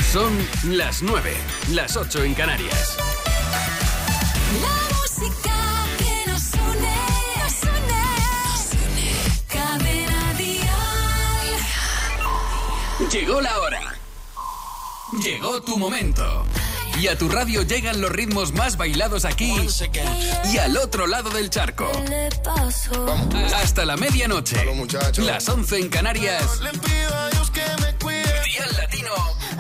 Son las 9, las 8 en Canarias. La música que nos une, Cadena Dial. Llegó la hora. Llegó tu momento. Y a tu radio llegan los ritmos más bailados aquí y al otro lado del charco. Hasta la medianoche. Las 11 en Canarias. Dial Latino.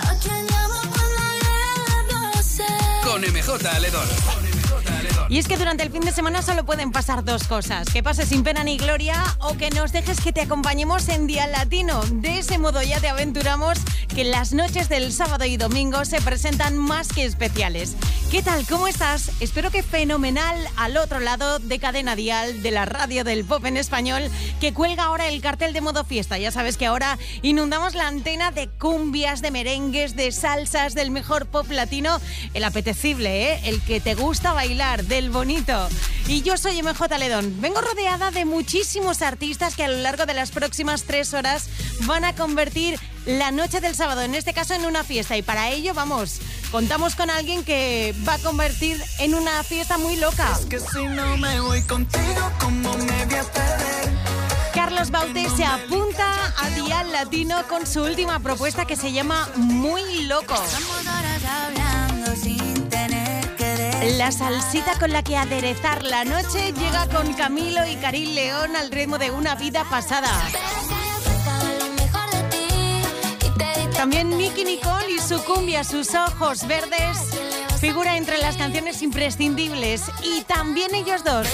Con MJ Aledón. Y es que durante el fin de semana solo pueden pasar dos cosas: que pases sin pena ni gloria o que nos dejes que te acompañemos en Dial Latino. De ese modo ya te aventuramos que las noches del sábado y domingo se presentan más que especiales. ¿Qué tal? ¿Cómo estás? Espero que fenomenal al otro lado de Cadena Dial, de la radio del pop en español, que cuelga ahora el cartel de modo fiesta. Ya sabes que ahora inundamos la antena de cumbias, de merengues, de salsas, del mejor pop latino, el apetecible, el que te gusta bailar, del bonito. Y yo soy MJ Aledón. Vengo rodeada de muchísimos artistas que a lo largo de las próximas 3 horas van a convertir la noche del sábado, en este caso, en una fiesta. Y para ello, contamos con alguien que va a convertir en una fiesta muy loca. Es que si no me voy contigo, ¿cómo me voy a perder? Carlos Baute se apunta a Dial Latino con su última propuesta que se llama Muy Loco. La salsita con la que aderezar la noche llega con Camilo y Karim León al ritmo de Una Vida Pasada. También Nicky Nicole y su cumbia, Sus Ojos Verdes, figura entre las canciones imprescindibles. Y también ellos dos,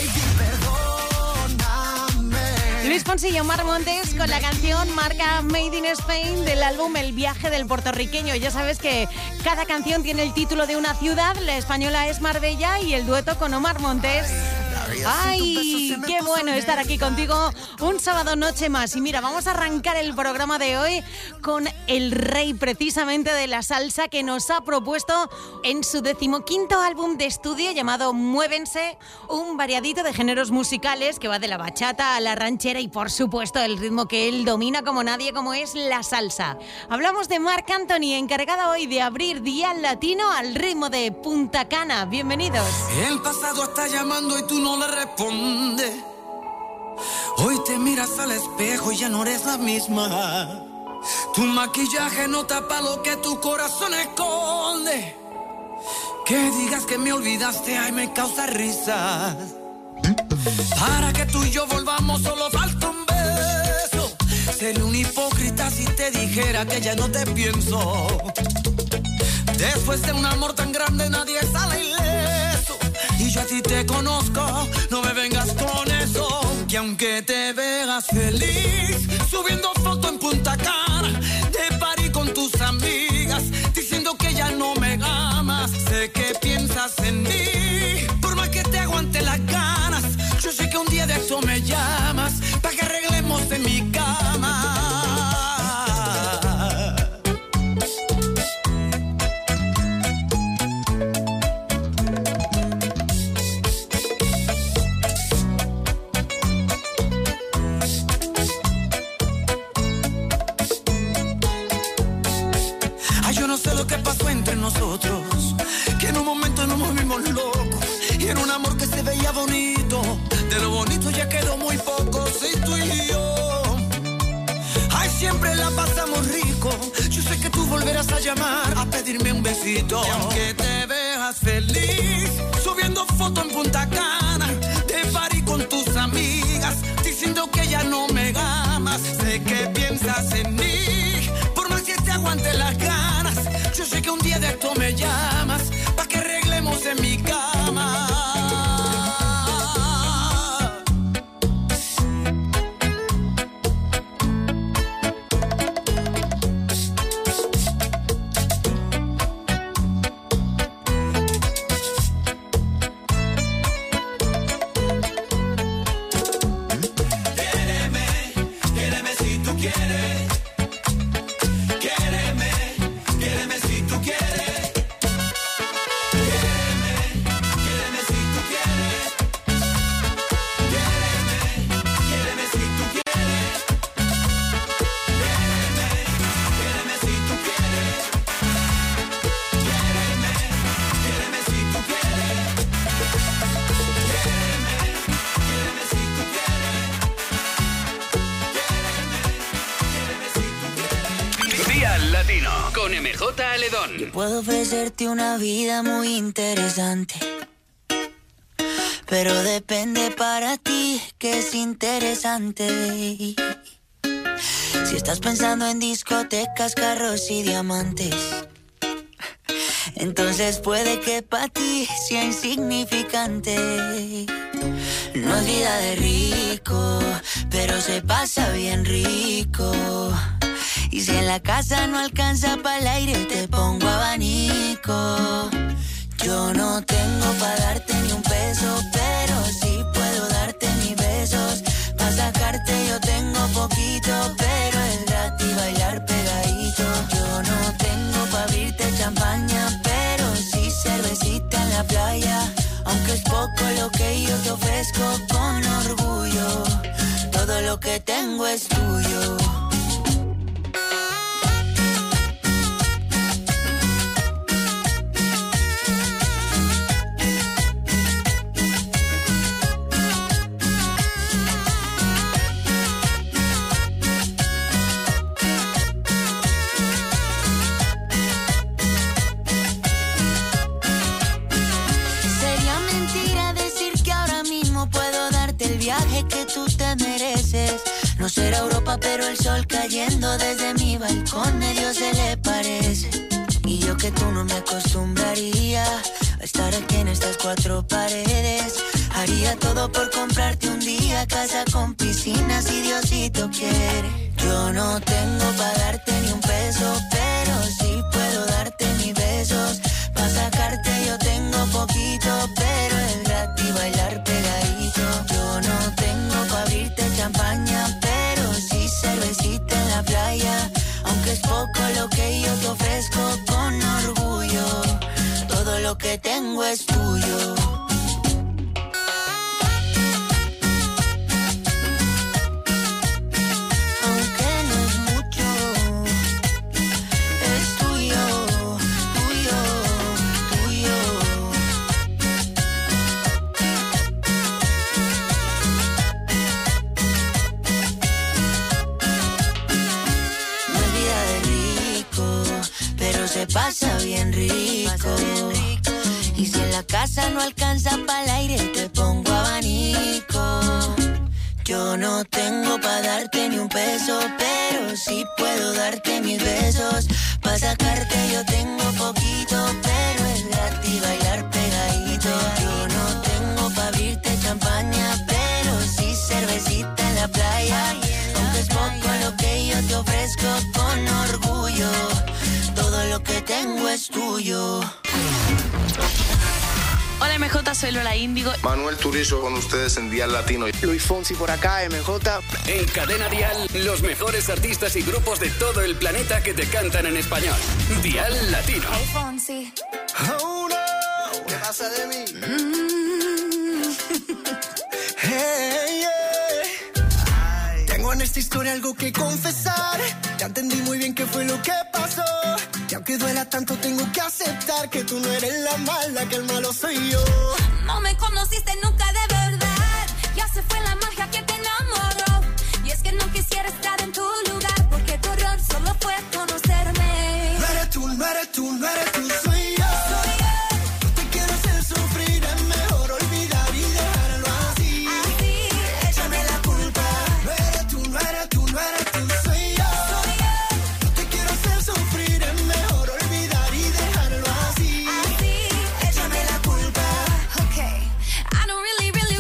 Luis Fonsi y Omar Montes, con la canción marca Made in Spain del álbum El Viaje del Puertorriqueño. Ya sabes que cada canción tiene el título de una ciudad. La española es Marbella y el dueto con Omar Montes. ¡Ay, qué bueno estar aquí contigo un sábado noche más! Y mira, vamos a arrancar el programa de hoy con el rey precisamente de la salsa, que nos ha propuesto en su 15º álbum de estudio llamado Muévense, un variadito de géneros musicales que va de la bachata a la ranchera y, por supuesto, el ritmo que él domina como nadie, como es la salsa. Hablamos de Marc Anthony, encargada hoy de abrir Dial Latino al ritmo de Punta Cana. Bienvenidos. El pasado está llamando y tú no le responde. Hoy te miras al espejo y ya no eres la misma. Tu maquillaje no tapa lo que tu corazón esconde. Que digas que me olvidaste, ay, me causa risa. Para que tú y yo volvamos solo falta un beso. Sería un hipócrita si te dijera que ya no te pienso. Después de un amor tan grande nadie sale ileso. Y yo a ti te conozco, no me vengas con eso. Que aunque te veas feliz subiendo foto en Punta Cana, de party con tus amigas, diciendo que ya no me amas, sé que piensas en mí. Por más que te aguante las ganas, yo sé que un día de esto me llamas, para que arreglemos en mi cama. ¿Qué pasó entre nosotros? Que en un momento nos movimos locos y en un amor que se veía bonito, de lo bonito ya quedó muy poco. Si tú y yo, ay, siempre la pasamos rico. Yo sé que tú volverás a llamar, a pedirme un besito. Y aunque te veas feliz subiendo foto en Punta Cana, de party con tus amigas, diciendo que ya no me amas, sé que piensas en mí. Por más que te aguante las ganas, yo sé que un día de esto me llamas, pa' que arreglemos en mi cama. Quéreme Latino con MJ Aledón. Yo puedo ofrecerte una vida muy interesante, pero depende para ti que es interesante. Si estás pensando en discotecas, carros y diamantes, entonces puede que para ti sea insignificante. No es vida de rico, pero se pasa bien rico. Y si en la casa no alcanza para el aire, te pongo abanico. Yo no tengo para darte ni un peso, pero sí puedo darte mis besos. Pa' sacarte yo tengo poquito, pero es gratis bailar pegadito. Yo no tengo pa' abrirte champaña, pero sí cervecita en la playa. Aunque es poco lo que yo te ofrezco con orgullo, todo lo que tengo es tuyo. Que tú te mereces. No será Europa, pero el sol cayendo desde mi balcón medio se le parece. Y yo que tú no me acostumbraría a estar aquí en estas cuatro paredes. Haría todo por comprarte un día casa con piscina si Diosito quiere. Yo no tengo para darte ni un peso, pero sí puedo darte mis besos. Pa' sacarte yo tengo poquito, pero es gratis bailar pegadito. Yo no tengo pa' abrirte champaña, pero sí cervecita en la playa. Aunque es poco lo que yo te ofrezco con orgullo, todo lo que tengo es tuyo. Se pasa bien rico. Y si en la casa no alcanza para el aire, te pongo abanico. Yo no tengo para darte ni un peso, pero sí puedo darte mis besos. Pa' sacarte yo tengo poquito, pero es gratis bailar pegadito. Yo no tengo pa' abrirte champaña, pero sí cervecita en la playa. Aunque es poco lo que yo te ofrezco con orgullo, todo lo que tengo es tuyo. Hola MJ, soy Lola Índigo. Manuel Turizo con ustedes en Dial Latino. Luis Fonsi por acá, MJ. En Cadena Dial, los mejores artistas y grupos de todo el planeta que te cantan en español. Dial Latino. Hey Fonsi. Oh no, ¿qué pasa de mí? Hey, yeah. Tengo en esta historia algo que confesar. Ya entendí muy bien qué fue lo que pasó. Y aunque duela tanto tengo que aceptar que tú no eres la mala, que el malo soy yo. No me conociste nunca de verdad. Ya se fue la magia que te enamoró. Y es que no quisiera estar en tu lugar, porque tu error solo fue conocerme. No eres tú, no eres tú, no eres tú, soy yo. No te quiero hacer sufrir, es mejor olvidar y dejarlo así. Así, échame la culpa. No eres tú, no eres tú, no eres tú, soy yo. No te quiero hacer sufrir, es mejor olvidar y dejarlo así. así, Échame la culpa. okay. I don't really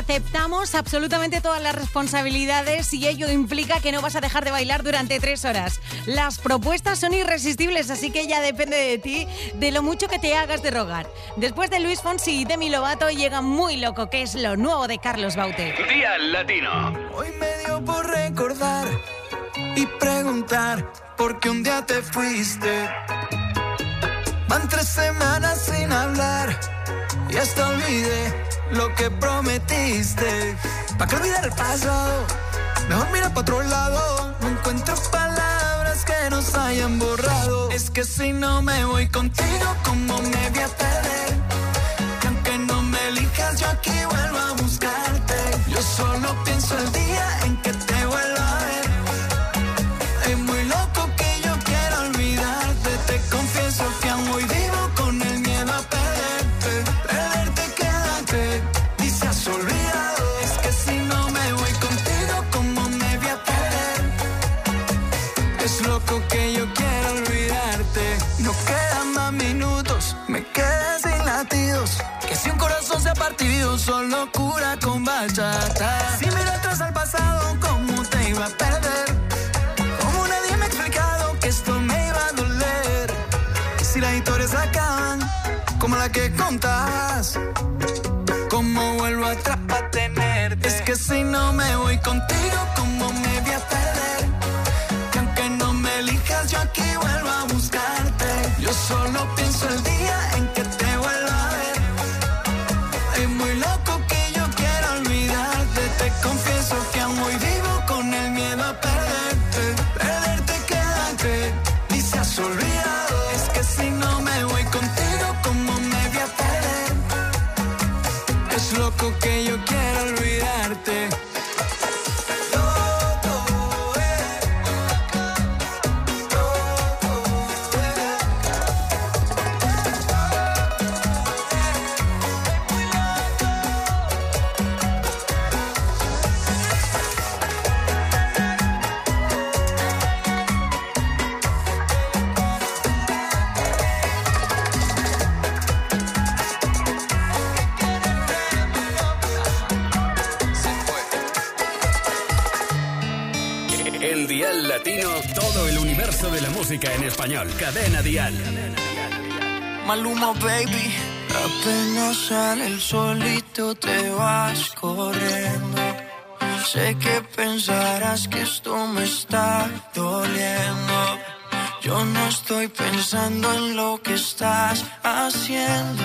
aceptamos absolutamente todas las responsabilidades y ello implica que no vas a dejar de bailar durante 3 horas. Las propuestas son irresistibles, así que ya depende de ti, de lo mucho que te hagas de rogar. Después de Luis Fonsi y Demi Lovato llega Muy Loco, que es lo nuevo de Carlos Baute. Día Latino. Hoy me dio por recordar y preguntar por qué un día te fuiste. Van 3 semanas sin hablar y hasta olvidé lo que prometiste. ¿Pa' qué olvidar el pasado? Mejor mira pa' otro lado. No encuentro palabras que nos hayan borrado. Es que si no me voy contigo, ¿cómo me voy a perder? Que aunque no me elijas, yo aquí vuelvo a buscarte. Yo solo pienso el día en que te vuelva a ver. Es muy loco que yo quiera olvidarte. Te confieso que aún hoy vivo con el miedo a perderte. Perderte quédate, y se has olvidado. Es que si no me voy contigo, ¿cómo me voy a perder? Es loco que yo quiera olvidarte. No quedan más minutos, me quedé sin latidos. Que si un corazón se ha partido, solo cura con bachata. Si miro atrás al pasado, ¿cómo te iba a perder? Como nadie me ha explicado que esto me iba a doler. Y si las historias acaban, como la que contas, ¿cómo vuelvo atrás para tenerte? Es que si no me voy contigo, ¿cómo me voy a perder? Que aunque no me elijas, yo aquí vuelvo a buscarte. Yo solo pienso el día en que te vuelva a ver. Es muy loco que yo quiera olvidarte. Te confieso que aún hoy vivo con el miedo a perderte. Perderte quédate, ni se has olvidado. Es que si no me voy contigo, ¿cómo me voy a perder? Es loco que yo quiera olvidarte. En Dial Latino, todo el universo de la música en español. Cadena Dial. Maluma, baby. Apenas sale el solito te vas corriendo. Sé que pensarás que esto me está doliendo. Yo no estoy pensando en lo que estás haciendo.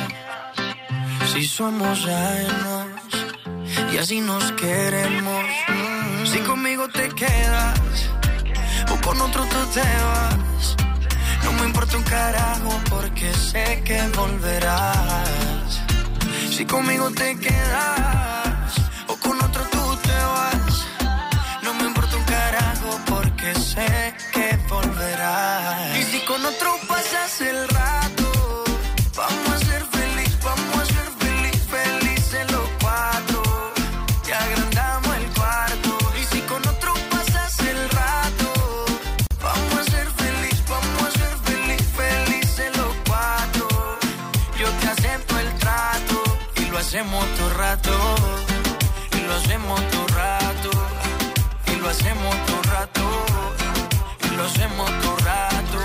Si somos ajenos y así nos queremos. Si conmigo te quedas o con otro tú te vas, no me importa un carajo porque sé que volverás. Si conmigo te quedas o con otro tú te vas, no me importa un carajo porque sé que volverás. Y si con otro pasas el rato, vamos a ser feliz, vamos a ser feliz, felices los cuatro. Y agrandamos el cuarto. Y si con otro pasas el rato, vamos a ser feliz, vamos a ser feliz, felices los cuatro. Yo te acepto el trato y lo hacemos todo rato. Y lo hacemos todo rato. Y lo hacemos todo rato. Y lo hacemos todo rato.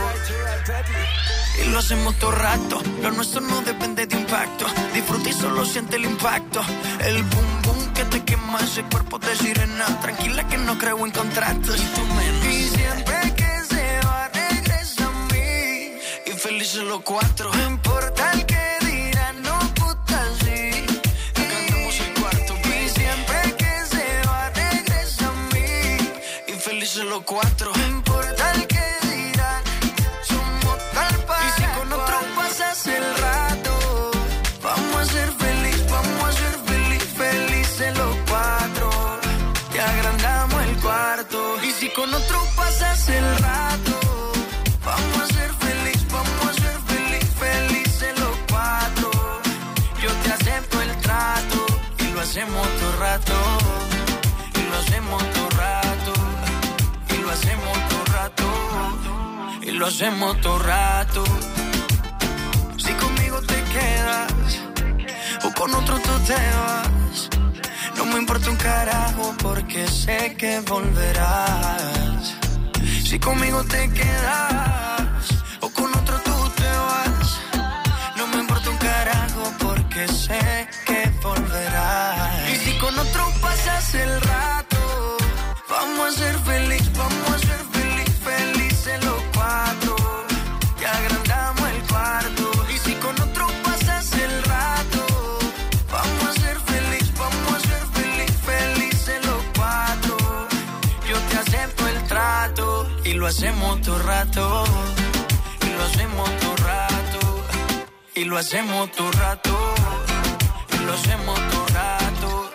Y lo hacemos todo rato. Lo nuestro no depende de impacto. Disfruta y solo siente el impacto. El boom boom que te quema ese cuerpo de sirena. Tranquila que no creo en contratos. Y tú menos. Y siempre que se va regresa a mí. Y felices los cuatro. No importa el que dirán, no puta sí. Agrandamos el cuarto. Y siempre que se va regresa a mí. Y felices los cuatro. No importa el que dirán, somos tal para. Y si con otro pasas el rato, vamos a ser feliz, vamos a ser feliz, felices los cuatro. Te agrandamos el cuarto. Y si con otro pasas el rato, vamos a ser feliz, vamos a ser feliz, felices los cuatro. Yo te acepto el trato y lo hacemos todo rato. Y lo hacemos todo rato. Y lo hacemos todo rato. Y lo hacemos todo rato. Si conmigo te quedas o con otro tú te vas, No me importa un carajo porque sé que volverás. Si conmigo te quedas o con otro tú te vas. No me importa un carajo porque sé que volverás. Y si con otro pasas el rato, vamos a ser felices los cuatro. Y agrandamos el cuarto. Y si con otro pasas el rato, vamos a ser felices los cuatro. Yo te acepto el trato y lo hacemos todo rato. Y lo hacemos todo rato. Y lo hacemos todo rato. Y lo hacemos todo rato.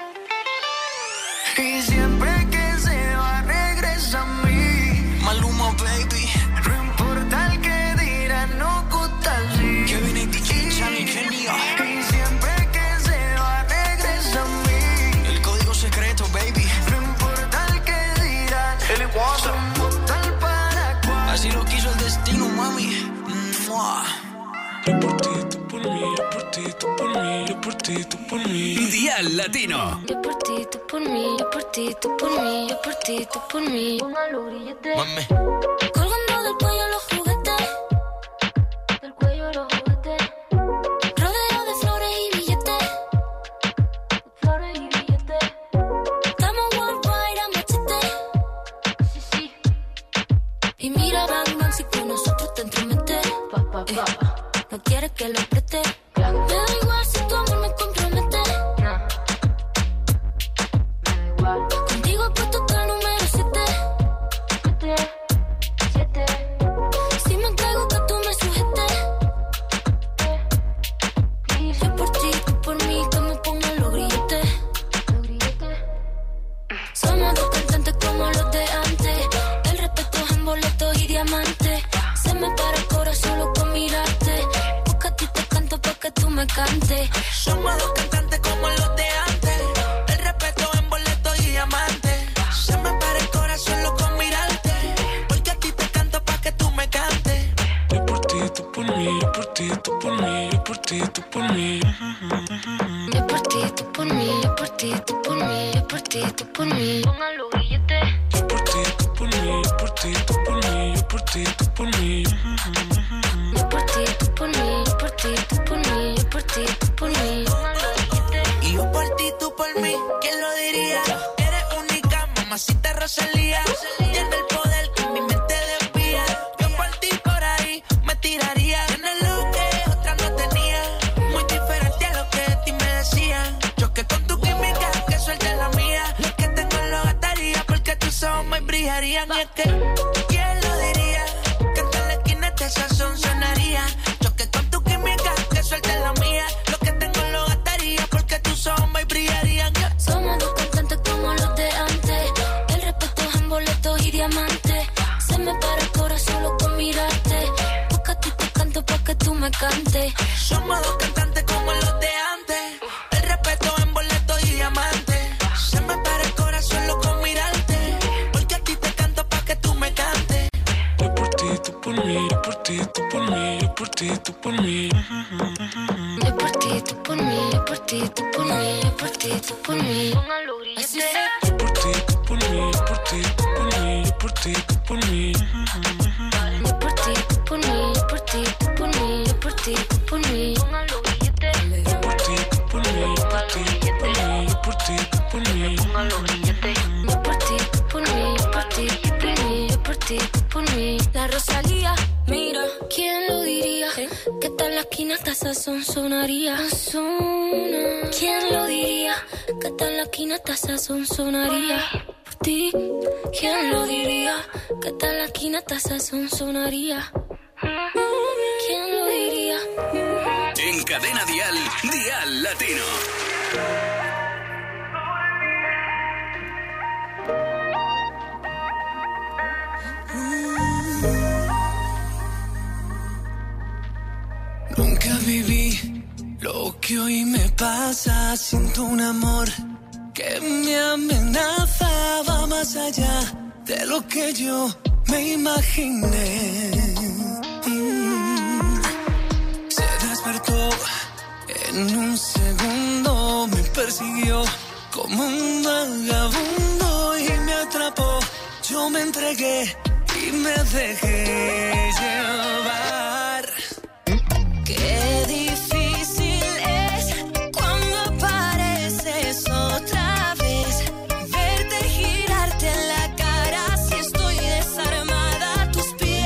Y siempre que se va regresa a mí. Maluma baby. No importa el que dirán, no gusta así. Kevin y DJ Chani, genio. Y siempre que se va regresa a mí. El código secreto baby. No importa el que dirán, el somos tal para cual. Así lo quiso el destino, mami. ¡Mua! Yo por ti, tú por mí, yo por ti, tú por mí, yo por ti, tú por mí. Dial Latino. Yo por ti, tú por mí, yo por ti, tú por mí, yo por ti, tú por mí. Póngalo grillete. Mami. Colgando del cuello los juguetes. Del cuello los juguetes. Rodeo de flores y billetes. Flores y billetes. Estamos worldwide a machete. Sí, sí. Y mira, bang, bang, si con nosotros te entrometes. No quieres que lo apriete. Me da igual si tu amor me compromete. Contigo he puesto hasta el número 7. Si me entrego que tú me sujetes. Yo por ti, tú por mí, que me pongan los grilletes. Somos dos cantantes como los de antes. El respeto es en boletos y diamantes. Se me para el corazón solo con mirarte. Porque a ti te canto pa' que tú me cantes. Somos dos cantantes como los de antes. El respeto en boleto y diamante. Se me para el corazón solo con mirarte. Porque a ti te canto pa' que tú me cantes. Yo por ti, tú por mí, yo por ti, tú por mí, yo por ti, tú por mí. Yo por ti, tú por mí, yo por ti, tú por mí, yo por ti, tú por mí. Póngalo grillete. Yo por ti, tú por mí, yo por ti, tú por mí, yo por ti, tú por mí. Yo por ti, tú por mí, yo por ti, tú por mí, yo por ti, tú por mí. Y yo por ti, tú por mí, ¿quién lo diría? Eres única, mamacita Rosalía. Tiene el poder que mi mente desvía. Yo por ti por ahí me tiraría. Tienes lo que otra no tenía. Muy diferente a lo que de ti me decían. Choque con tu química, que suelte la mía. Que tengo lo gastaría porque tus ojos me brillarían. Y es que, ¿quién lo diría? Que en la esquina este sazón sonaría. Choque con tu química, que suelte la mía. Lo que tengo lo gastaría porque tus ojos me brillarían. Somos dos cantantes como los de antes. El respeto es en boletos y diamantes. Se me para el corazón solo con mirarte. Porque a ti te canto pa' que tú me cantes. Somos dos cantantes como los de antes. El respeto en boletos y diamantes. Se me para el corazón solo con mirarte. Porque a ti te canto pa' que tú me cantes. Yo por ti, tú por mí, yo por ti, tú por mí, yo por ti, tú por mí. Yo por ti, tú por mí, yo por ti, tú por mí, yo por ti, tú por mí. Póngalo grillete. Yo por ti, tú por mí, yo por ti, tú por mí, yo por ti, tú por mí. Yo por ti, tú por mí, yo por ti, tú por mí, yo por ti, tú por mí. Póngalo grillete. Yo por ti, tú por mí, yo por ti, tú por mí, yo por ti, tú por mí. Póngalo grillete. Yo por ti, tú por mí, yo por ti, tú por mí, yo por ti, tú por mí. La Rosalía, mira, ¿quién lo diría? Que tal la esquina hasta sazón sonaría. ¿Quién lo diría? Que tal la esquina hasta sazón sonaría. Por ti, ¿quién lo diría? Que tal la esquina hasta sazón sonaría. ¿Quién lo diría? En Cadena Dial, Dial Latino. Nunca viví lo que hoy me pasa. Siento un amor que me amenaza. Va más allá de lo que yo me imaginé. Se despertó en un segundo, me persiguió como un vagabundo y me atrapó. Yo me entregué y me dejé llevar. Qué difícil es cuando apareces otra vez. Verte girarte en la cara si estoy desarmada a tus pies.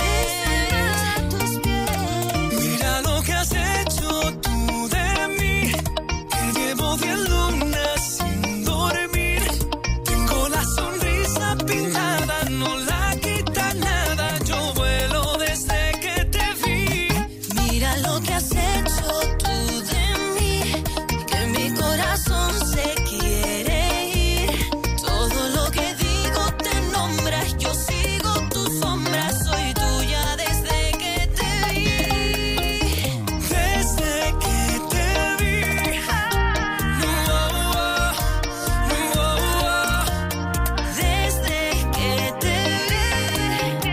Mira lo que has hecho tú de mí, que llevo 10 lunas sin dormir. Tengo la sonrisa pintada, no la quita nada. Yo vuelo desde que te vi. Mira lo que has hecho tú de mí, que mi corazón se quiere ir. Todo lo que digo te nombras, yo sigo tu sombra, soy tuya desde que te vi. Desde que te vi. Desde que te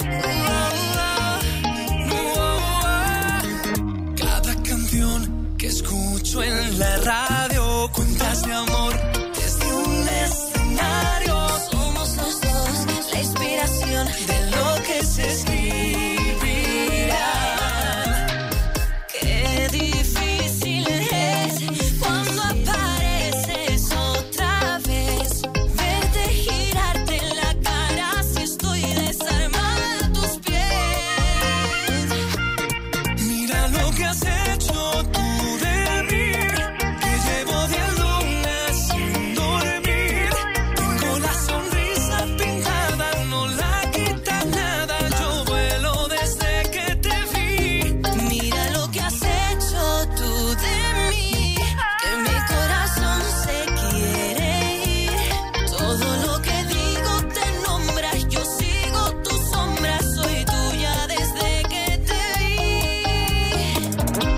vi. Cada canción que escucho en la radio, cuentas de amor desde un escenario. Somos los dos la inspiración De lo que se escribirá. Qué difícil es cuando apareces otra vez. Verte girarte en la cara si estoy desarmada a tus pies. Mira lo que has hecho tú de mí, que llevo 10 lunas sin dormir. Tengo la sonrisa pintada, no la quita nada. Yo vuelo desde que te vi. Mira lo que has hecho tú de mí, que mi corazón se quiere ir. Todo lo que digo te nombras, yo sigo tu sombra, soy tuya desde que te vi.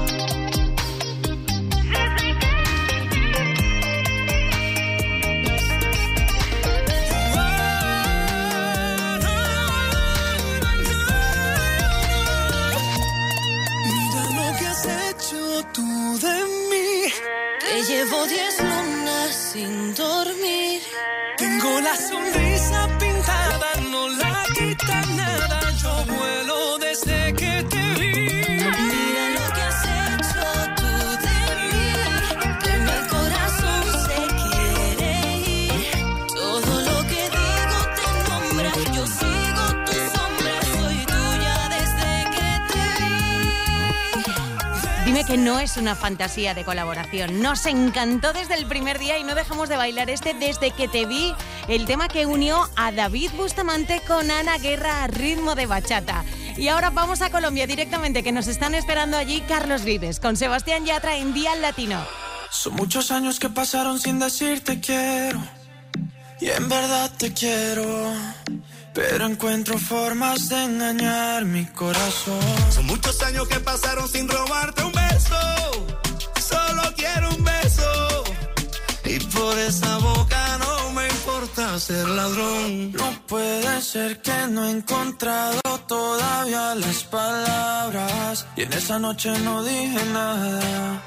Mira lo que has hecho tú de mí. Que llevo 10 lunas sin dormir. Tengo la sonrisa pintada, no la quita nada. Yo vuelo desde que te vi. Mira lo que has hecho tú de mí, que mi corazón se quiere ir. Todo lo que digo te nombra, yo sigo tu sombra, soy tuya desde que te vi. Dime que no es una fantasía de colaboración. Nos encantó desde el primer día y no dejamos de bailar Desde que te vi, el tema que unió a David Bustamante con Ana Guerra a ritmo de bachata. Y ahora vamos a Colombia directamente, que nos están esperando allí Carlos Vives con Sebastián Yatra en Día Latino. Son muchos años que pasaron sin decirte quiero, y en verdad te quiero, pero encuentro formas de engañar mi corazón. Son muchos años que pasaron sin robarte un beso, solo quiero un beso, y por esa boca no me importa ser ladrón. No puede ser que no he encontrado todavía las palabras, y en esa noche no dije nada.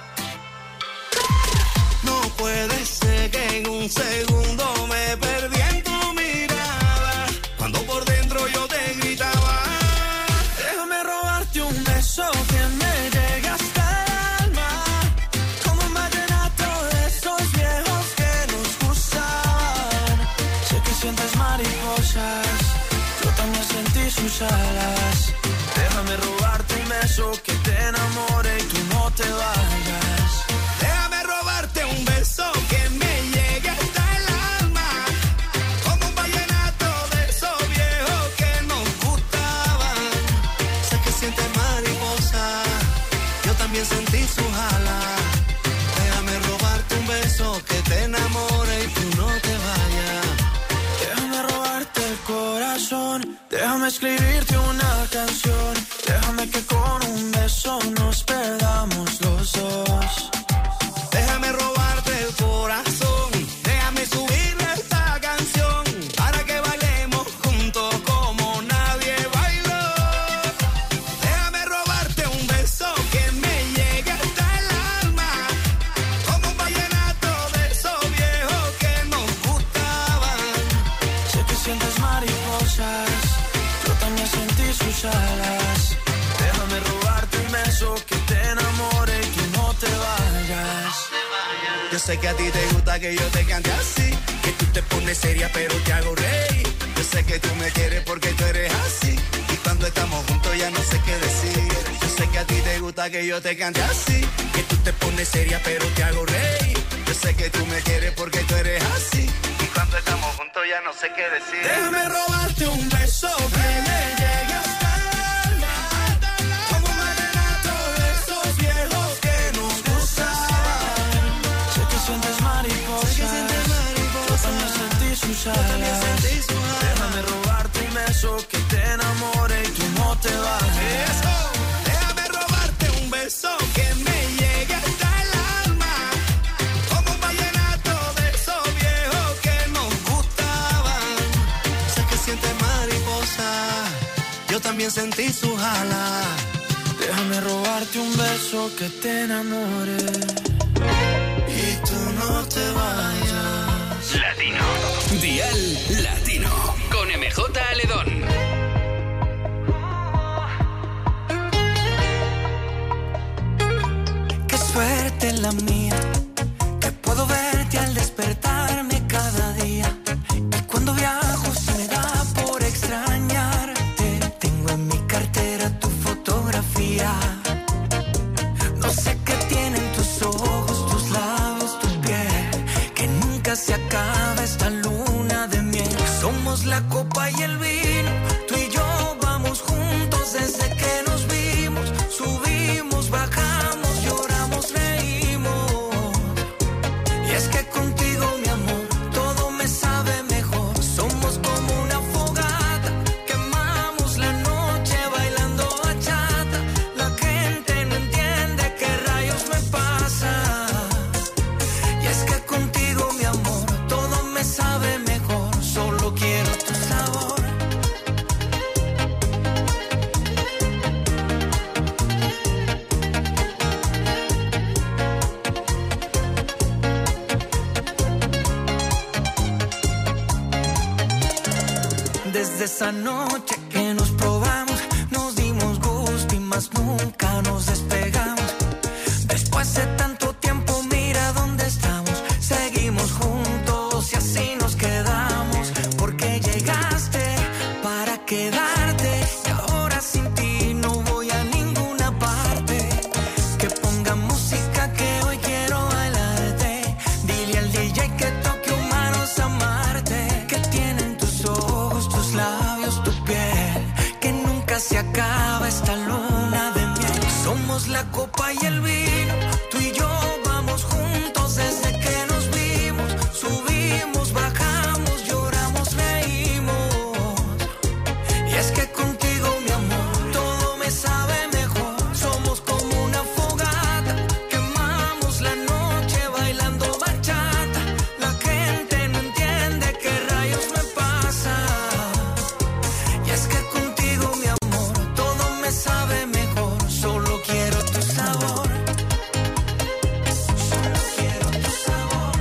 No puede ser que en un segundo me perdí en tu mirada, cuando por dentro yo te gritaba. Déjame robarte un beso que me llegue hasta el alma, como un vallenato de esos viejos que nos gustaban. Sé que sientes mariposas, yo también sentí sus alas. Déjame robarte un beso que te enamore y tú no te vayas. Déjame robarte un beso que me llegue hasta el alma, como un vallenato de esos viejos que nos gustaban. Sé que sientes mariposa, yo también sentí sus alas. Déjame robarte un beso que te enamore y tú no te vayas. Déjame robarte el corazón, déjame escribirte una canción. Déjame que con un beso nos perdamos los dos. Déjame robarte el corazón, déjame subirle esta canción, para que bailemos juntos como nadie bailó. Déjame robarte un beso que me llegue hasta el alma, como un vallenato de esos viejos que sé que a ti te gusta que yo te cante así, que tú te pones seria pero te hago reír. Yo sé que tú me quieres porque tú eres así, y cuando estamos juntos ya no sé qué decir. Yo sé que a ti te gusta que yo te cante así, que tú te pones seria pero te hago reír. Yo sé que tú me quieres porque tú eres así, y cuando estamos juntos ya no sé qué decir. Déjame robarte un beso que me llegue hasta el alma, como un vallenato de esos viejos que nos gustaban. Sé que sientes mariposa, yo también sentí sus alas. Déjame robarte un beso que te enamore y tú no te bajes. Déjame robarte un beso que me llegue hasta el alma, como un vallenato de esos viejos que nos gustaban. Sé que sientes mariposa, yo también sentí sus alas. Déjame robarte un beso que te enamore y tú no te vayas. Latino. Dial Latino. Con MJ Aledón. Qué suerte la mía, que puedo verte al despertarme cada día. Y cuando viajo se me da por extrañarte. Tengo en mi cartera tu fotografía. No sé qué tienen tus ojos, tus labios, tu piel, que nunca se acaba esta luna de miel. Somos la copa y el vino, tú y yo vamos juntos desde que nos vimos. Subimos, bajamos, lloramos, reímos. Y es que contigo, mi amor, todo me sabe mejor. Somos como una fogata, quemamos la noche bailando bachata. La gente no entiende qué rayos me pasa. Y es que contigo, mi amor, todo me sabe mejor. Solo quiero tu sabor. Desde esa noche que nos probamos, nos dimos gusto y más nunca nos despegamos. Después de tanto tiempo, mira dónde estamos. Seguimos juntos y así nos quedamos. Porque llegaste para quedarte y ahora sin ti no voy a ninguna parte. Que ponga música que hoy quiero bailarte. Dile al DJ que toque humanos amarte. Que tienen tus ojos, tus labios, tu piel, que nunca se acaba esta luna de miel. Somos la copa y el vino, tú y yo vamos juntos desde que nos vimos. Subimos, bajamos, lloramos, reímos. Y es que contigo, mi amor, todo me sabe mejor. Somos como una fogata, quemamos la noche bailando bachata. La gente no entiende qué rayos me pasa. Y es que contigo, mi amor, todo me sabe mejor. Solo quiero tu sabor. Solo quiero tu sabor.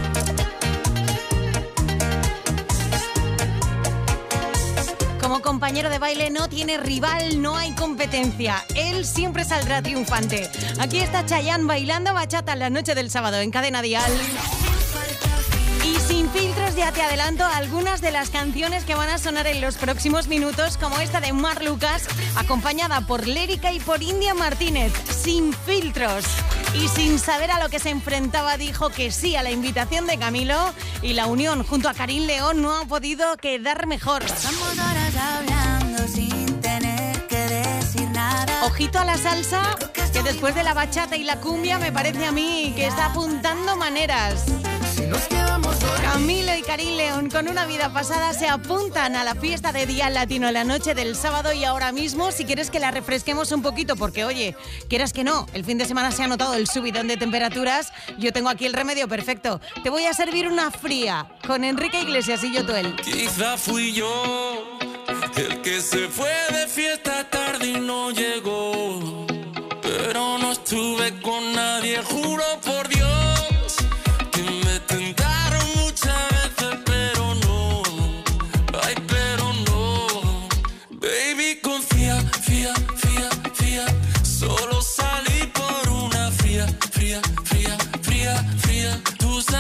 Como compañero de baile no tiene rival, no hay competencia. Él siempre saldrá triunfante. Aquí está Chayanne bailando bachata la noche del sábado en Cadena Dial. Y sin filtros ya te adelanto algunas de las canciones que van a sonar en los próximos minutos, como esta de Mar Lucas, acompañada por Lérica y por India Martínez. Sin filtros. Y sin saber a lo que se enfrentaba, dijo que sí a la invitación de Camilo, y la unión junto a Karim León no ha podido quedar mejor. Estamos horas hablando sin tener que decir nada. Ojito a la salsa, que después de la bachata y la cumbia me parece a mí que está apuntando maneras. Camilo y Karim León, con Una vida pasada, se apuntan a la fiesta de Dial Latino la noche del sábado. Y ahora mismo, si quieres que la refresquemos un poquito, porque oye, quieras que no, el fin de semana se ha notado el subidón de temperaturas, yo tengo aquí el remedio perfecto. Te voy a servir una fría con Enrique Iglesias y Yotuel. Quizá fui yo el que se fue de fiesta tarde y no llegó, pero no estuve con nadie, juro por Dios que me tentaron muchas veces, pero no, ay, pero no. Baby, confía, fía, fía, fía, solo salí por una fría, fría, fría, fría, fría. Tú sabes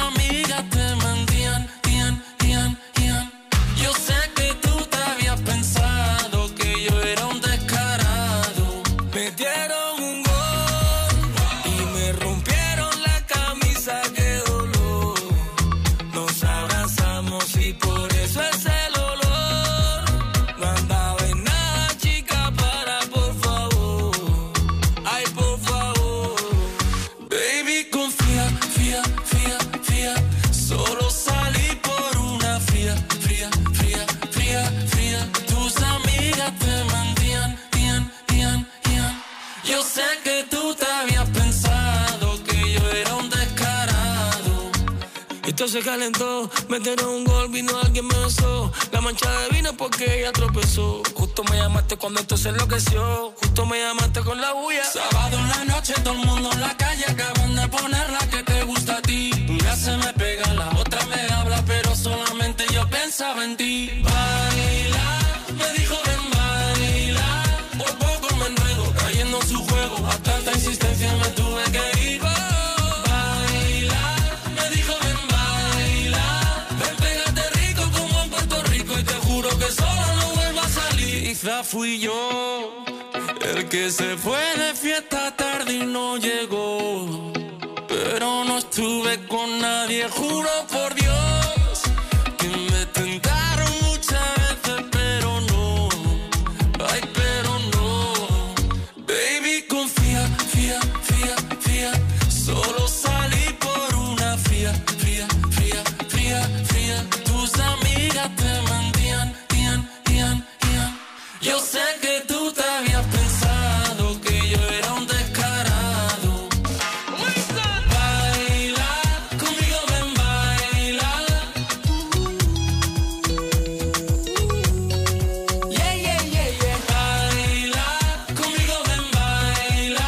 Esto se calentó, metieron un gol, vino alguien me besó. La mancha de vino porque ella tropezó. Justo me llamaste cuando esto se enloqueció. Justo me llamaste con la bulla. Sábado en la noche, todo el mundo en la calle. Acaban de poner la que te gusta a ti. Una se me pega, la otra me habla, pero solamente yo pensaba en ti. Baila, me dijo ven baila. Por poco me enredo, cayendo en su juego. A tanta insistencia me tuve que ir. Baila, me dijo ven baila. Ven, pégate rico como en Puerto Rico. Y te juro que solo no vuelva a salir. Quizá fui yo el que se fue de fiesta tarde y no llegó. Pero no estuve con nadie, juro por Dios que me tentaron muchas veces, pero no. Ay, pero no. Baby, confía, fía, fía, fía. Solo salí por una fría, fría, fría, fría, fría. Tus amigas te mentían, ian. Yo sé que tú te habías pensado que yo era un descarado. Baila, conmigo ven baila. Yeah. Baila, conmigo ven baila.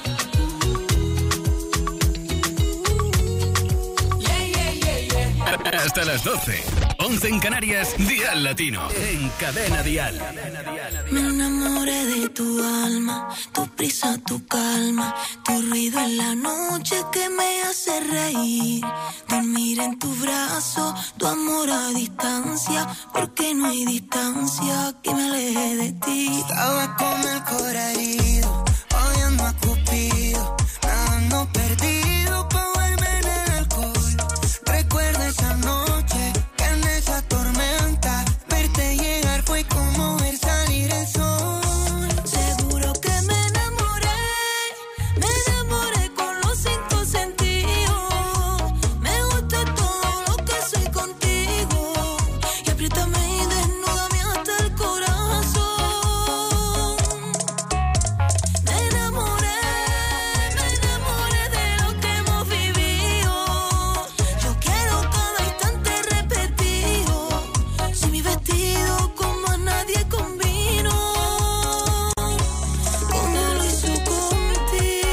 Yeah. Hasta las 12, 11 en Canarias, Dial Latino, en Cadena Dial. Me enamoré de tu alma, tu prisa, tu calma, tu ruido en la noche que me hace reír. Dormir en tu brazo, tu amor a distancia, porque no hay distancia que me aleje de ti. Estaba con el corazón herido, odiando a Cupido, nadando perdido pa' verme en el alcohol. Recuerda esa noche, que en esa tormenta, verte llegar fue como ver salir el sol. Seguro que me enamoré con los 5 sentidos. Me gusta todo lo que soy contigo. Y apriétame y desnúdame hasta el corazón. Me enamoré de lo que hemos vivido. Yo quiero cada instante repetido. Si mi vestido con más nadie combino. Como lo hizo contigo.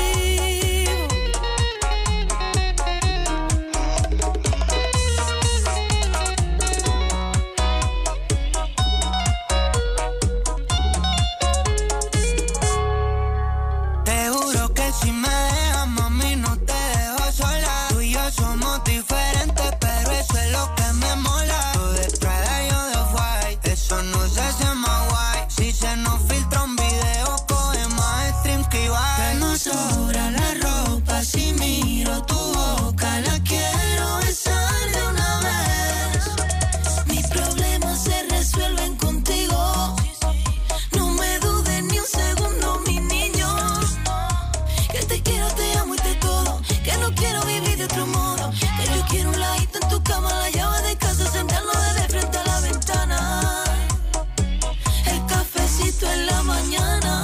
Te juro que si me dejas, mami, no te dejo sola. Tú y yo somos diferentes, pero eso es lo que me mola. Tú de Prada, yo de White, eso no se hace más guay. Si se nos filtra un video, coge más stream que Ibai. Que no sobra la ropa, si miro tu boca, la quiero besar de una vez. Mis problemas se resuelven contigo. No me dudes ni un segundo, mi niño. Que te quiero, te amo y te todo. Que no quiero vivir de otro modo. Que yo quiero un ladito en tu cama, la llave de casa, sentarnos de frente a la ventana. El cafecito en la mañana.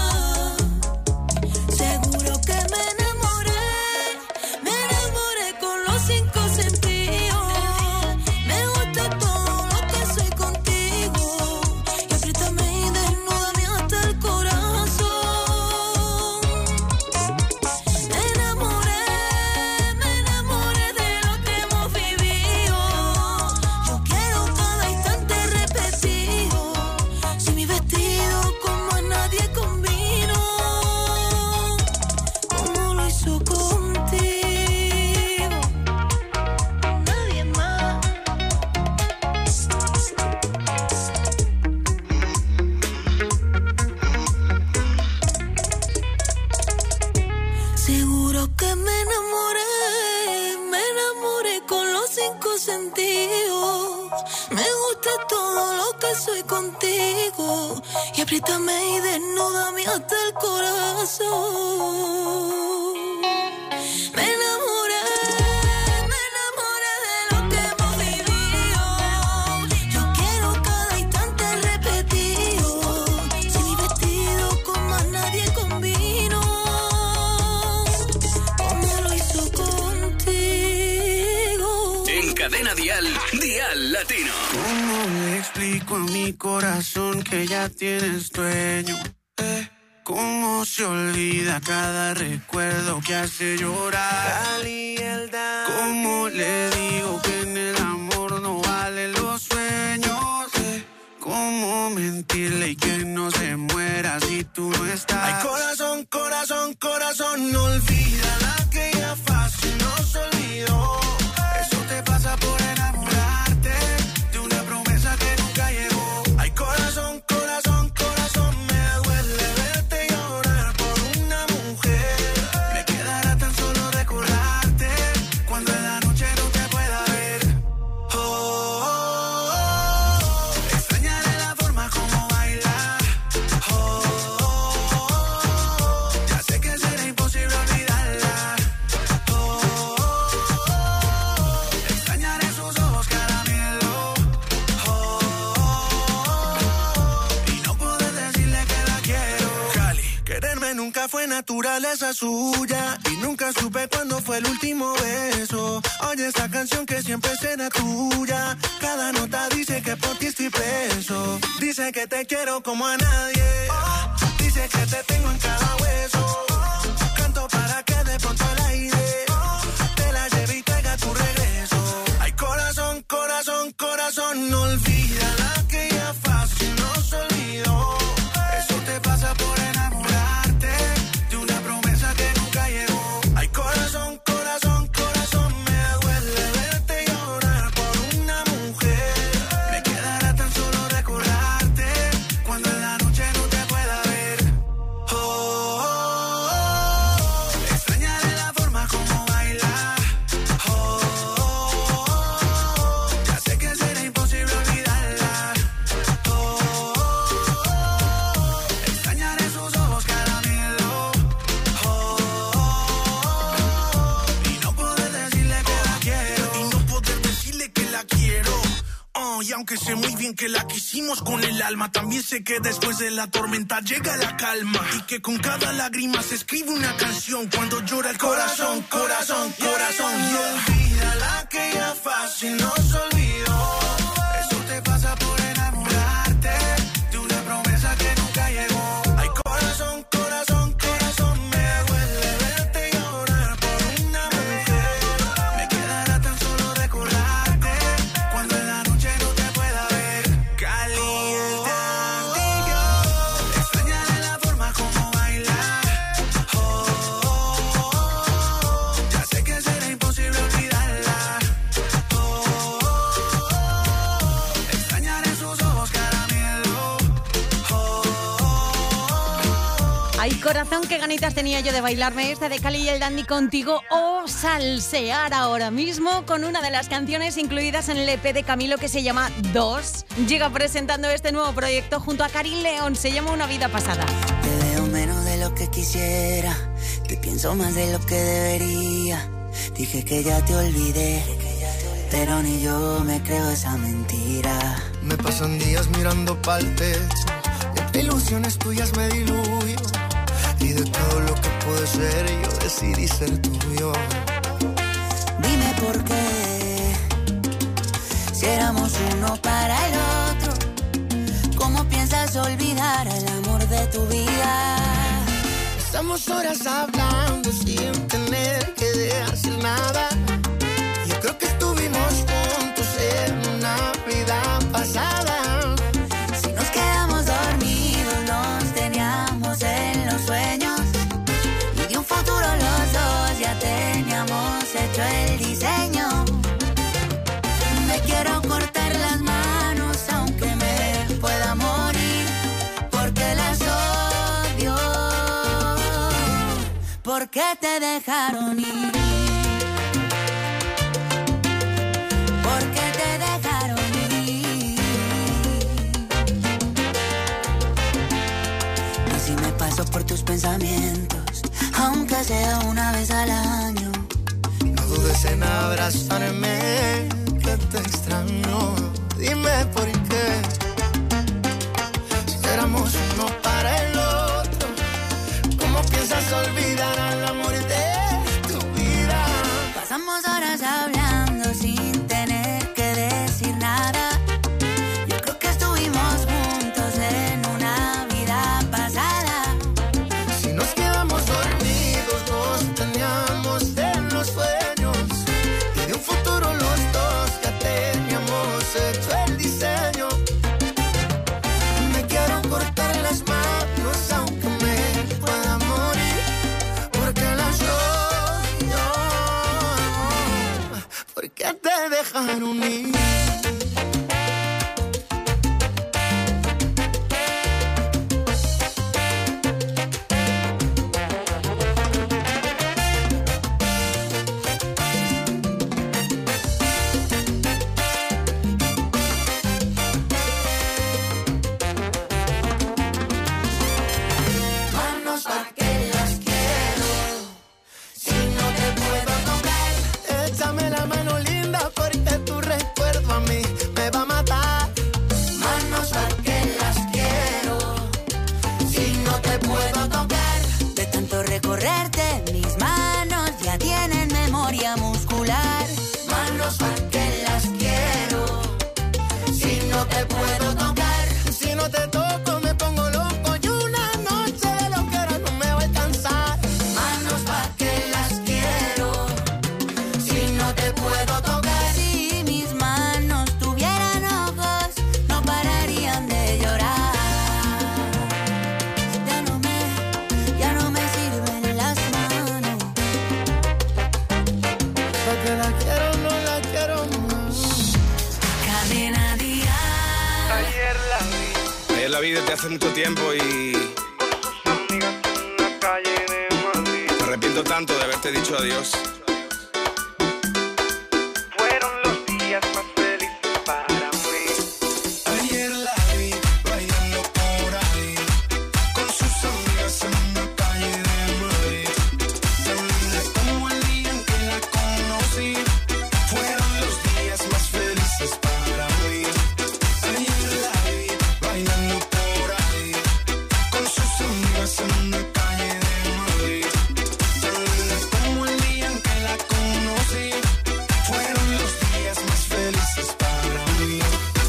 Seguro que me enamoré con los 5 sentidos. Me gusta todo lo que soy contigo. Y apriétame y desnúdame hasta el corazón. Me enamoré de lo que hemos vivido. Yo quiero cada instante repetido. Si mi vestido con más nadie combino. Como lo hizo contigo. Nadie más. Seguro que me enamoré con los 5 sentidos. Me gusta todo lo que soy contigo. Y apriétame y desnúdame hasta el corazón. Me enamoré de lo que hemos vivido. Yo quiero cada instante repetido. Si mi vestido con más nadie combino. Como lo hizo contigo. En Dial Latino. ¿Cómo le explico a mi corazón que ya tienes dueño? ¿Cómo se olvida cada recuerdo que hace llorar? ¿Cómo le digo que en el amor no valen los sueños? ¿Cómo mentirle y que no se muera si tú no estás? Ay, corazón, corazón, corazón, no olvida la que ya fácil no se olvidó. Eso te pasa por enamorarte de una promesa que nunca llegó. Ay, corazón, corazón, corazón, me duele verte llorar por una mujer. Me quedará tan solo recordarte cuando en la noche no te pueda ver. Oh, oh, oh. Extrañaré la forma como baila. Oh, oh, oh. Ya sé que será imposible olvidarla. Oh, oh, oh. Extrañaré sus ojos caramelo. Oh, oh, oh. Y no poder decirle que la quiero. Cali. Quererme nunca fue naturaleza suya. Y nunca supe cuándo fue el último beso. Oye esta canción que siempre será tuya. Cada nota dice que por ti estoy preso. Dice que te quiero como a nadie. Dice que te tengo en cada hueso. Canto para que de pronto el aire te la lleve y traiga tu regreso. Ay, corazón, corazón, corazón, no olvida la que ya fácil no se olvidó. Eso te pasa por enamorarte de una promesa que nunca llegó. Ay, corazón, corazón, corazón, me duele verte llorar por una mujer. Me quedará tan solo recordarte cuando en la noche no te pueda ver. Oh, oh, oh. Extrañaré la forma como baila. Oh, oh, oh. Ya sé que será imposible olvidarla. Oh, oh, oh. Extrañaré sus ojos caramelo. Oh, oh, oh. Y no poder decirle que la quiero. Y no poder decirle que la quiero. Oh, y aunque sé muy bien que la quisimos con el alma, también sé que después de la tormenta llega la calma. Y que con cada lágrima se escribe una canción cuando llora el corazón, corazón, corazón. No olvida la que ya fácil no se olvidó. Eso te pasa por enamorarte de una promesa que nunca llegó. Ay, corazón, corazón, corazón, me duele verte llorar por una mujer. Me quedará tan solo recordarte cuando en la noche no te pueda ver. Caliente yo extrañaré la forma como baila. Oh, oh, oh. Ya sé que será imposible olvidarla. Oh, oh, oh. Extrañaré sus ojos caramelo. Oh, oh, oh. Ay, corazón, qué ganitas tenía yo de bailarme esta de Cali y el Dandy contigo o salsear ahora mismo con una de las canciones incluidas en el EP de Camilo que se llama Dos. Llega presentando este nuevo proyecto junto a Karim León, se llama Una vida pasada. Te veo menos de lo que quisiera, te pienso más de lo que debería. Dije que ya te olvidé, pero ni yo me creo esa mentira. Me pasan días mirando pa'l techo, y entre ilusiones tuyas me diluyo. Y de todo lo que puede ser, yo decidí ser tuyo. Dime por qué, si éramos uno para el otro, ¿cómo piensas olvidar al amor de tu vida? Estamos horas hablando sin tener que decir nada. Yo creo que estuvimos juntos en una vida pasada. Si nos quedamos dormidos, nos teníamos en los sueños. Y de un futuro los dos ya teníamos hecho el diseño. Me quiero cortar las manos aunque me pueda morir, porque las odio, porque te dejaron ir. Porque te dejaron ir. Así me paso por tus pensamientos, aunque sea una vez al año. No dudes en abrazarme, que te extraño. Dime por qué, si éramos uno para el otro, ¿cómo piensas olvidar al amor de tu vida? Pasamos horas hablando sin tener que dejaron ir. Hace mucho tiempo y me arrepiento tanto de haberte dicho adiós. Fueron los días más felices para mí. Ayer la vi bailando por ahí con sus amigas en una calle de Madrid. Tan linda como el día en que la conocí. Fueron los días más felices para mí. Ayer la vi bailando por ahí con sus amigas en una calle de Madrid. Tan linda como el día en que la conocí. Fueron los días más felices para mí.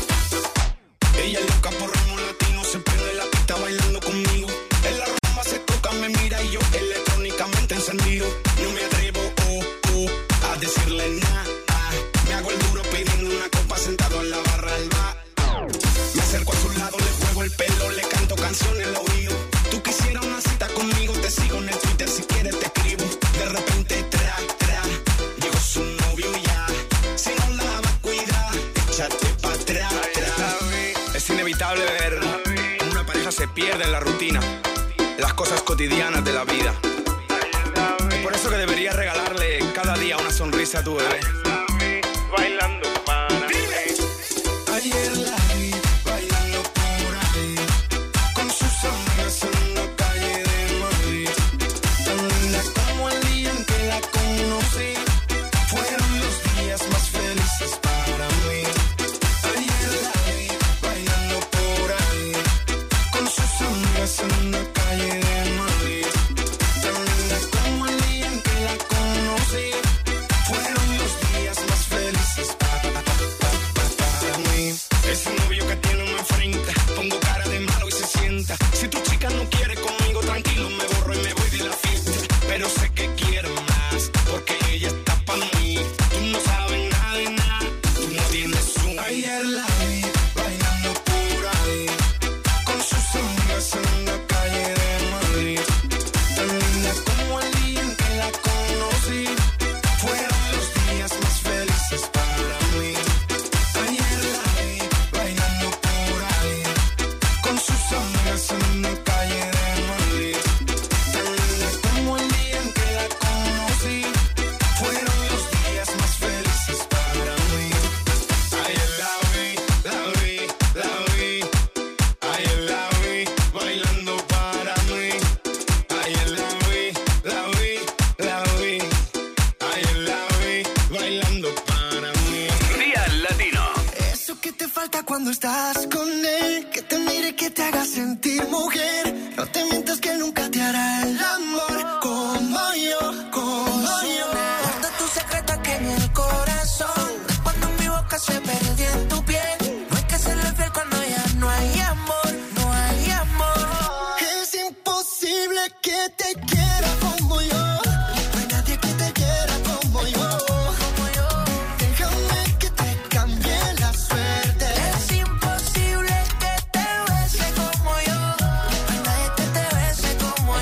Ella loca por ritmo latino, se prende la pista bailando conmigo. En la rumba se toca, me mira y yo electrónicamente encendido. No me atrevo a decirle nada. Me hago el duro pidiendo una copa sentado en la barra del bar. Me acerco a su lado, le juego el pelo, le canto canciones al oído. Tú quisieras una cita conmigo, te sigo en el Twitter, si quieres te escribo. De repente llegó su novio ya. Si no la vas a cuidar, échate pa' atrás. Es inevitable ver cómo una pareja se pierde en la rutina, las cosas cotidianas de la vida. Es por eso que deberías regalarle cada día una sonrisa a tu bebé. Bailando para mí. Ayer la vi bailando por ahí con sus amigas en una calle de Madrid. Tan linda como el día en que la conocí. Fueron los días más felices para mí. Ayer la vi bailando por ahí con sus amigas en una calle de Madrid. Tan linda como el día en que la conocí. Fueron los días más felices para mí. Ese novio que tiene me enfrenta, pongo cara de malo y se sienta. Si tu chica no quiere conmigo, tranquilo, me borro y me voy de la fiesta. Pero sé que quiero más, porque ella está pa' mí. Tú no sabes nada de nada, tú no tienes un. Ayer la vi bailando por ahí con sus amigas en una calle de Madrid. Tan linda como el día en que la conocí. Fueron los días más felices para mí. Ayer la vi bailando por ahí con sus amigas en una calle de Madrid. Tan linda como el día en que la conocí. Fueron los días más felices para mí. Ayer la vi ayer la vi bailando para mí. Ayer la vi ayer la vi bailando para mí. Día Latino. Eso que te falta cuando estás con él, que te mire, que te haga sentir mujer. No te mientas que nunca te hará el amor como yo. Guarda tu secreto aquí en el corazón. Cuando en mi boca se perdió en tu piel. No hay que serle fiel cuando ya no hay amor, no hay amor. Es imposible que te quiera como yo. No hay nadie que te quiera como yo. Déjame que te cambie la suerte. Es imposible que te bese como yo. No hay nadie que te bese como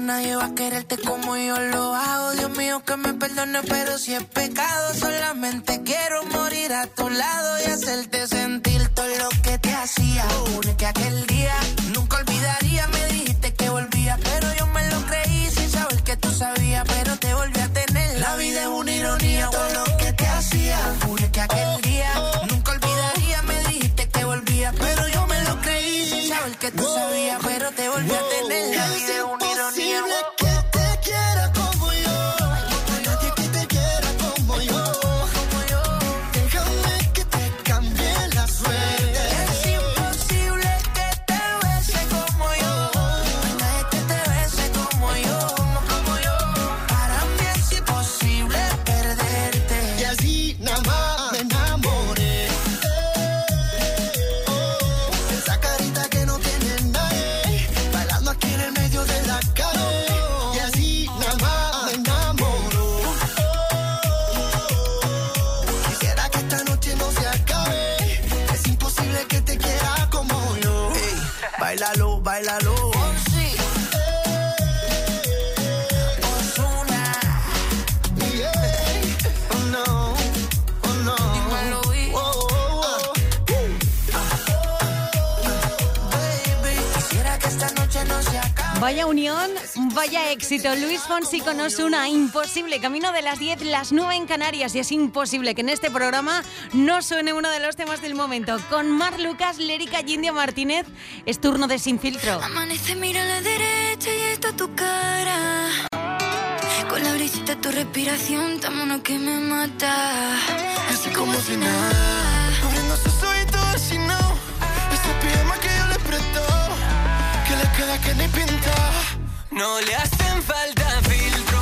nadie va a quererte como yo lo hago. Dios mío, que me perdone, pero si es pecado, solamente quiero morir a tu lado y hacerte sentir todo lo que te hacía. Juré que aquel día nunca olvidaría. Me dijiste que volvía, pero yo me lo creí sin saber que tú sabías, pero te volví a tener. La vida es una ironía, todo lo que te hacía. Juré que aquel día nunca olvidaría. Me dijiste que volvía, pero yo me lo creí sin saber que tú sabías, pero te volví a tener. La vida es una ironía. Que te quiera como yo, nadie que te quiera como yo. Déjame que te cambie la suerte. Es imposible que te bese como yo, nadie que te bese como yo, como yo. Para mí es imposible perderte. Y así nada más me enamoré. Esa carita que no tiene nadie, bailando aquí en el medio de la calle. Y así nada más me enamoró. Quisiera que esta noche no se acabe. Es imposible que te quiera como yo. Ey, bailalo, bailalo. Sí. Ozuna. Oh no, oh no. Dímelo, vi. Baby, quisiera que esta noche no se acabe. Vaya unión, vaya éxito. Luis Fonsi con Ozuna, imposible. Camino de las 10, las 9 en Canarias. Y es imposible que en este programa no suene uno de los temas del momento. Con Mar Lucas, Lérica y India Martínez, es turno de Sin Filtro. Amanece, mira a la derecha y está tu cara. Con la brisita tu respiración, tan mono que me mata. Así como si nada, abriendo sus oídos así no. Ese pijama que yo le presto, que le queda que ni pinta. No le hacen falta filtro.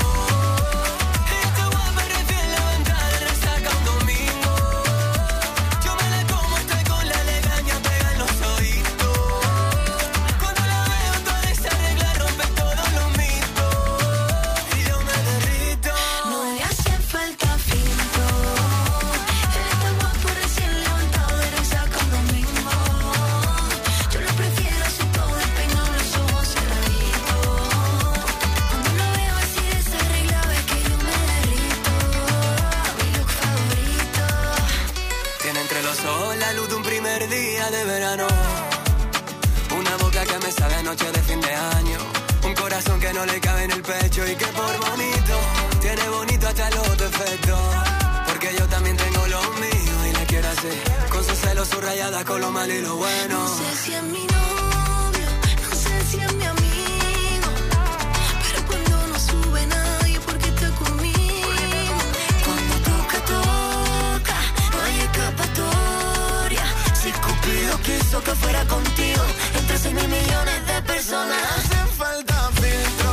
Esta guapa recién levantada resaca un domingo. Yo me la como, estoy con la legaña pega en los oídos. Cuando la veo toda desarregla, rompe todos los mitos. Y yo me derrito. No le hace falta filtro. Esta guapo recién levantado de resaca un domingo. Yo lo prefiero así todo despeinado, los ojos cerraditos. Cuando lo veo así desarreglado es que yo me derrito. Mi look favorito. Tiene entre los ojos la luz de un primer día de verano. Una boca que me sabe a noche de fin de año. Un corazón que no le cabe en el pecho y que por bonito tiene bonito hasta los defectos. Porque yo también tengo lo mío y le quiero hacer con sus celos, sus rayadas, con lo malo y lo bueno. No sé si es mi novio, no sé si es mi amigo, pero cuando no sube nadie porque está conmigo. Cuando toca, no hay escapatoria. Si Cupido quiso que fuera contigo, entre 6.000 millones de personas. Hacen falta filtro.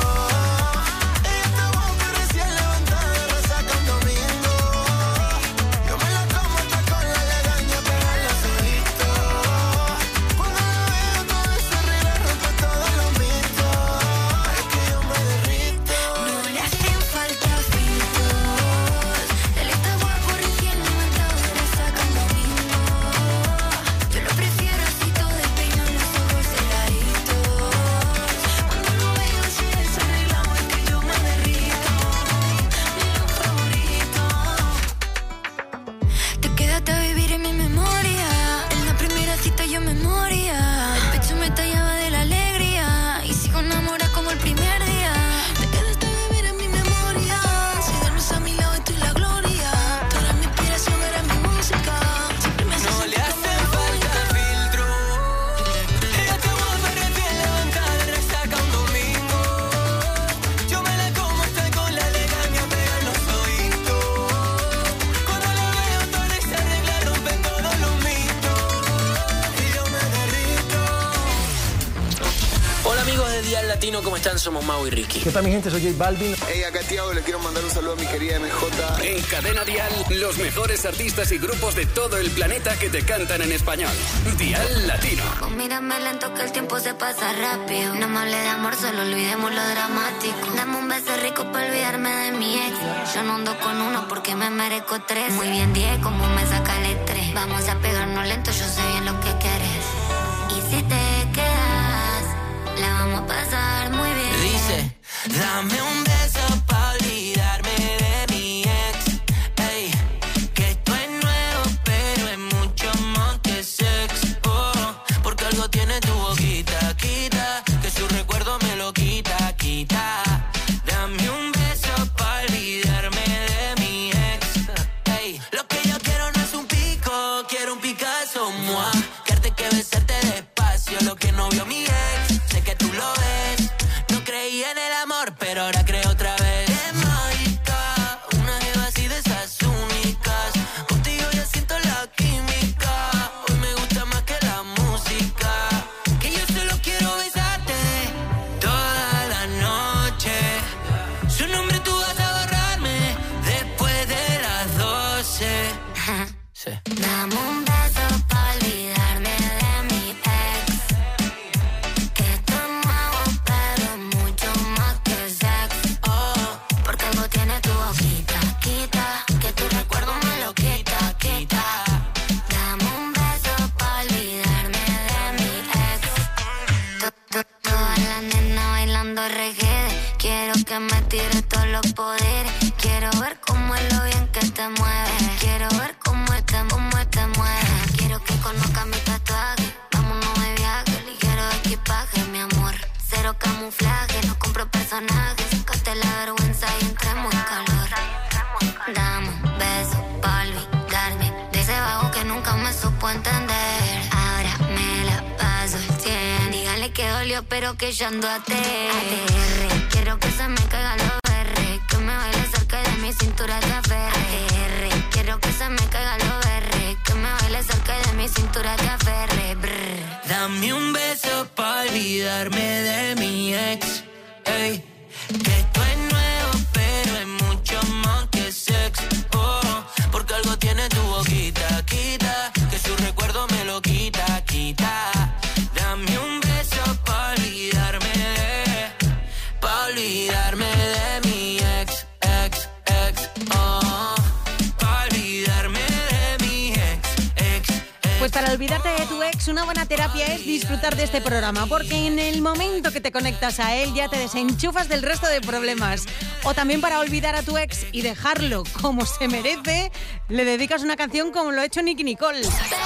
Esta boca recién levantada resaca un domingo. Yo me la como hasta con la legaña pega en los ojitos. Cuando la veo todo desarregla, rompe todos los mitos. Es que yo me derrito. No le hacen falta filtros. Él está guapo recién levantado de resaca un domingo. Yo lo prefiero así todo despeinado, los ojos cerraditos. Cuando lo veo así desarreglado es que yo me derrito. Mi look favorito. Te quedaste a vivir en mi memoria. En la primera cita yo me moría. El pecho me tallaba de la alegría. Y sigo enamorada como el primer día. Te quedaste a vivir en mi memoria. Si duermes a mi lado estoy la gloria. Tú eres mi inspiración, eres mi música. Siempre me haces No le sentir hacen como falta única. filtro. Esta guapa recién levantada resaca un domingo. Yo me la como, estoy con la legaña pega en los oídos. Cuando la veo toda desarregla, rompe todos los mitos. Y yo me derrito. Hola amigos de Dial Latino, ¿cómo están? Somos Mau y Ricky. ¿Qué tal mi gente? Soy J Balvin. Hey, acá Tiago, le quiero mandar un saludo a mi querida MJ. En Cadena Dial, los mejores artistas y grupos de todo el planeta que te cantan en español. Dial Latino. Oh, mírame lento que el tiempo se pasa rápido. No me hable de amor, solo olvidemos lo dramático. Dame un beso rico para olvidarme de mi ex. Yo no ando con uno porque me merezco 3. Muy bien 10, como me saca el estrés. Vamos a pegarnos lento, yo sé bien lo que quieres. Y si te quedas, la vamos a pasar muy bien. Dice, Dame un beso pa' olvidarme de mi ex. Ey, que esto es nuevo, pero es mucho más que sex. Oh, porque algo tiene tu boquita, quita, que su recuerdo me lo quita, quita. Dame un beso pa' olvidarme de mi ex. Ey, lo que yo quiero no es un pico, quiero un Picasso, moi. Quererte que besarte despacio, lo que no vio mi ex. Sé que tú lo ves. No creí en el amor, pero ahora creo otra vez. Es mágica, una jeva así de esas únicas. Contigo ya siento la química. Hoy me gusta más que la música. Que yo solo quiero besarte toda la noche. Su nombre tú vas a borrarme después de las 12. Sí. Dame un beso pa' olvidarme de mi ex. Que esto es nuevo, pero es mucho más que sex. Oh, porque algo tiene tu boquita, quita, que tu recuerdo me lo quita, quita. Dame un beso pa' olvidarme de mi ex. Todas las nenas bailando reggae. Quiero que me tires todos los poderes. Quiero ver cómo es lo bien que te mueves. Quiero ver cómo te mueves. Quiero que conozcas mi tatuaje. Vámonos de viaje, ligero equipaje, mi amor. Cero camuflaje, no compro personajes. Sacaste la vergüenza y entremos en calor. Dame un beso pa' olvidarme de ese vago que nunca me supo entender. Ahora me la paso el 100. Dígale que dolió, pero que yo ando ATR. Quiero que se me caiga los berre. Que me baile cerca de mi cintura de aferre. Quiero que se me caiga los berre. Que me baile cerca de mi cintura de aferre. Brr. Dame un beso pa' olvidarme de mi ex. Ey, que esto es nuevo, pero es mucho más que sex. Oh, porque algo tiene tu boquita, quita, que su recuerdo me lo quita, quita. Dame un beso pa' olvidarme de mi ex, ex, ex. Oh, pa' olvidarme de mi ex. Pues para olvidarte de tu ex, una buena terapia es disfrutar de este programa, porque en el momento que te conectas a él ya te desenchufas del resto de problemas. O también para olvidar a tu ex y dejarlo como se merece, le dedicas una canción como lo ha hecho Nicki Nicole.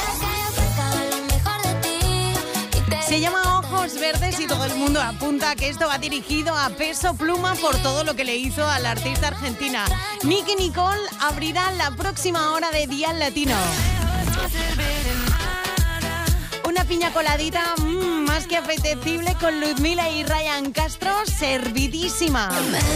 Se llama Ojos Verdes y todo el mundo apunta que esto va dirigido a Peso Pluma por todo lo que le hizo a la artista argentina. Nicki Nicole abrirá la próxima hora de Dial Latino. Una piña coladita más que apetecible con Ludmila y Ryan Castro, servidísima.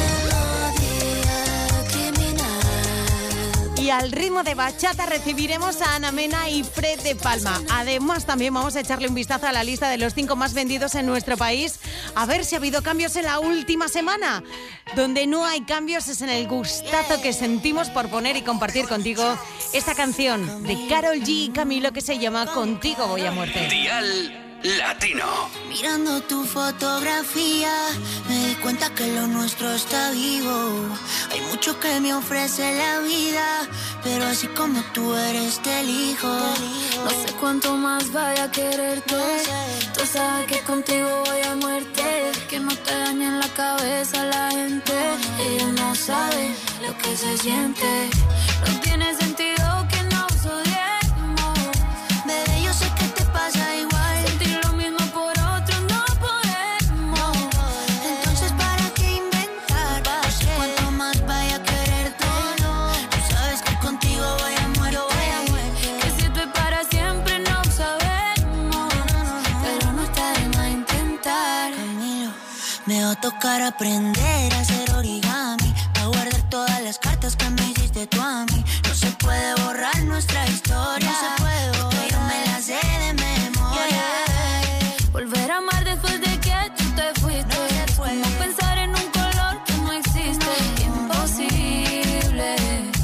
Y al ritmo de bachata recibiremos a Ana Mena y Fred de Palma. Además, también vamos a echarle un vistazo a la lista de los 5 más vendidos en nuestro país, a ver si ha habido cambios en la última semana. Donde no hay cambios es en el gustazo que sentimos por poner y compartir contigo esta canción de Karol G y Camilo que se llama Contigo voy a muerte. Dial Latino. Mirando tu fotografía, me di cuenta que lo nuestro está vivo. Hay mucho que me ofrece la vida, pero así como tú eres te elijo. No sé cuánto más vaya a quererte. Tú sabes que contigo voy a muerte. Que no te dañen la cabeza la gente. Ella no sabe lo que se siente. No tiene sentido que nos odiemos. Bebé, yo sé que te pasa igual. Sentir lo mismo por otro no podemos. Entonces, ¿para qué inventar? No sé cuánto más vaya a quererte. Tú sabes que contigo voy a muerte. Que si esto es para siempre no sabemos. Pero no está de más intentar. Camilo, me va a tocar aprender a hacer origami, a guardar todas las cartas que me hiciste tú a mí. No se puede borrar nuestra historia. No se puede borrar. Yo me la sé de memoria. Volver a amar después de que tú te fuiste. No como pensar en un color que no existe. Imposible,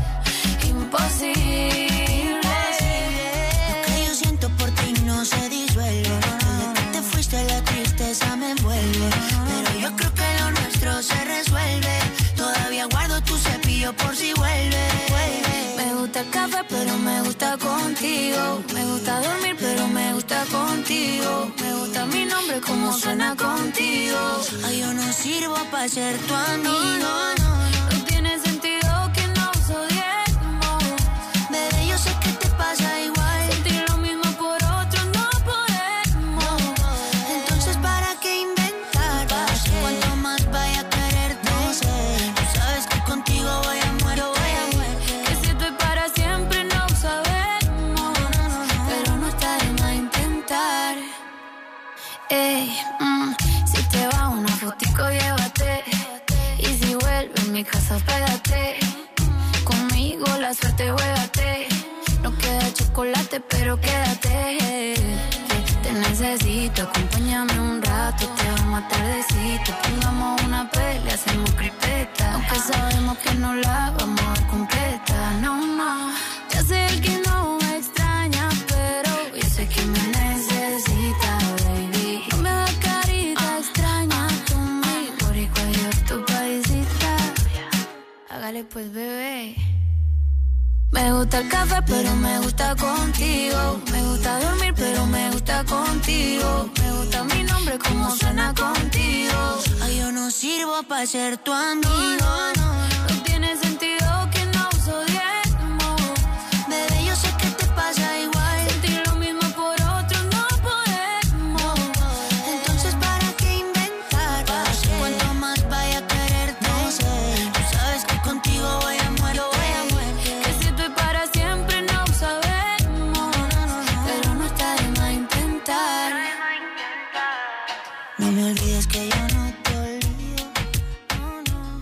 imposible. Lo que yo siento por ti no se disuelve. Desde que te fuiste la tristeza me envuelve. Pero yo creo que lo nuestro se resuelve. Todavía guardo tu cepillo por si vuelve. Me gusta gusta el café, pero me gusta contigo. Me gusta dormir, pero me gusta contigo. Me gusta mi nombre, como suena contigo. Ay, yo no sirvo para ser tu amigo. No tiene sentido que nos odiemos. Bebé, yo sé que te pasa igual. Sentir lo mismo por otro no podemos. Entonces, ¿para qué inventar? Cuanto más vaya a quererte, tú sabes que contigo voy a muerte. Que si estoy para siempre no sabemos. Pero no está de más intentar. Ey, si te va una fotico, llévate. Y si vuelve a mi casa, pégate. Conmigo la suerte, juégate. No queda chocolate, pero quédate. Te necesito, acompáñame un rato. Te vamos a tardecito. Pongamos una pelea, hacemos cripeta. Aunque sabemos que no la vamos a dar completa. No, no. Ya sé que no me extraña, pero yo sé que me necesita, baby. No me da carita extraña. Tú mi boricua, yo tu paisita. Hágale pues, bebé. Me gusta el café, pero me gusta contigo. Me gusta dormir, pero me gusta contigo. Me gusta mi nombre, como suena contigo. Ay, yo no sirvo para ser tu amigo.